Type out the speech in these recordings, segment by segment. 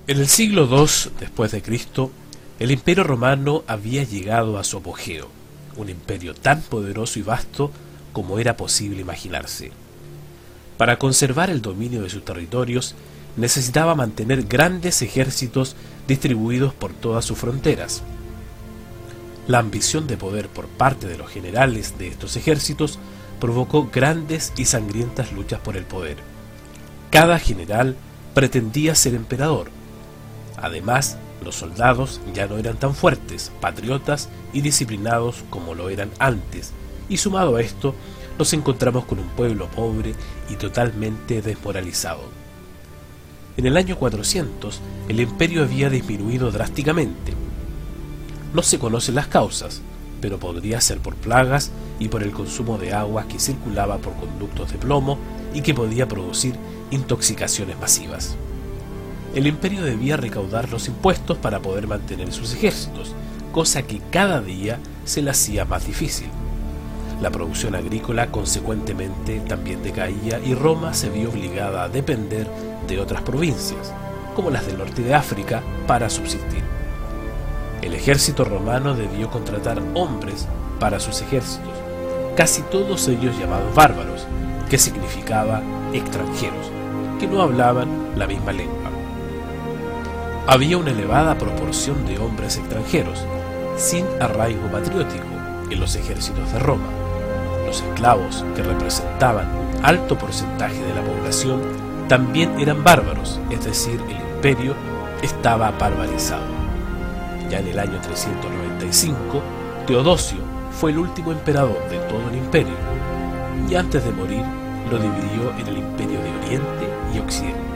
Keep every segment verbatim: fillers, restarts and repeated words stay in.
En el siglo dos después de Cristo, el Imperio Romano había llegado a su apogeo, un imperio tan poderoso y vasto como era posible imaginarse. Para conservar el dominio de sus territorios, necesitaba mantener grandes ejércitos distribuidos por todas sus fronteras. La ambición de poder por parte de los generales de estos ejércitos provocó grandes y sangrientas luchas por el poder. Cada general pretendía ser emperador. Además, los soldados ya no eran tan fuertes, patriotas y disciplinados como lo eran antes, y sumado a esto, nos encontramos con un pueblo pobre y totalmente desmoralizado. En el año cuatrocientos, el imperio había disminuido drásticamente. No se conocen las causas, pero podría ser por plagas y por el consumo de agua que circulaba por conductos de plomo y que podía producir intoxicaciones masivas. El imperio debía recaudar los impuestos para poder mantener sus ejércitos, cosa que cada día se le hacía más difícil. La producción agrícola consecuentemente también decaía y Roma se vio obligada a depender de otras provincias, como las del norte de África, para subsistir. El ejército romano debió contratar hombres para sus ejércitos, casi todos ellos llamados bárbaros, que significaba extranjeros, que no hablaban la misma lengua. Había una elevada proporción de hombres extranjeros, sin arraigo patriótico, en los ejércitos de Roma. Los esclavos, que representaban alto porcentaje de la población, también eran bárbaros, es decir, el imperio estaba barbarizado. Ya en el año trescientos noventa y cinco, Teodosio fue el último emperador de todo el imperio, y antes de morir lo dividió en el imperio de Oriente y Occidente.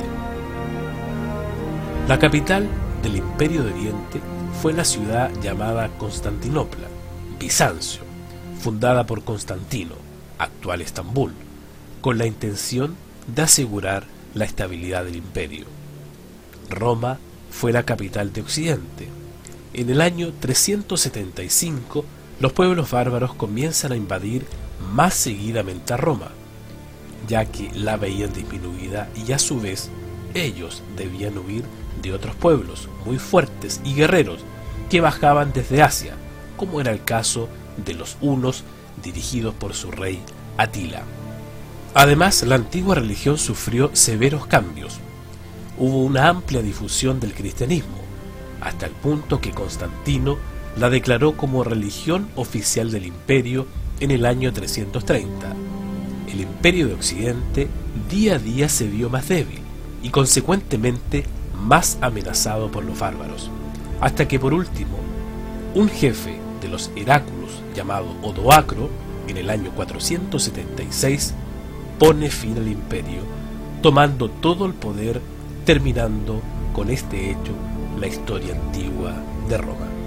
La capital del Imperio de Oriente fue la ciudad llamada Constantinopla, Bizancio, fundada por Constantino, actual Estambul, con la intención de asegurar la estabilidad del imperio. Roma fue la capital de Occidente. En el año trescientos setenta y cinco, los pueblos bárbaros comienzan a invadir más seguidamente a Roma, ya que la veían disminuida y a su vez ellos debían huir de otros pueblos muy fuertes y guerreros que bajaban desde Asia, como era el caso de los hunos dirigidos por su rey Atila. Además, la antigua religión sufrió severos cambios. Hubo una amplia difusión del cristianismo, hasta el punto que Constantino la declaró como religión oficial del imperio en el año trescientos treinta. El imperio de Occidente día a día se vio más débil y consecuentemente más amenazado por los bárbaros, hasta que por último, un jefe de los Heráculos llamado Odoacro, en el año cuatrocientos setenta y seis, pone fin al imperio, tomando todo el poder, terminando con este hecho la historia antigua de Roma.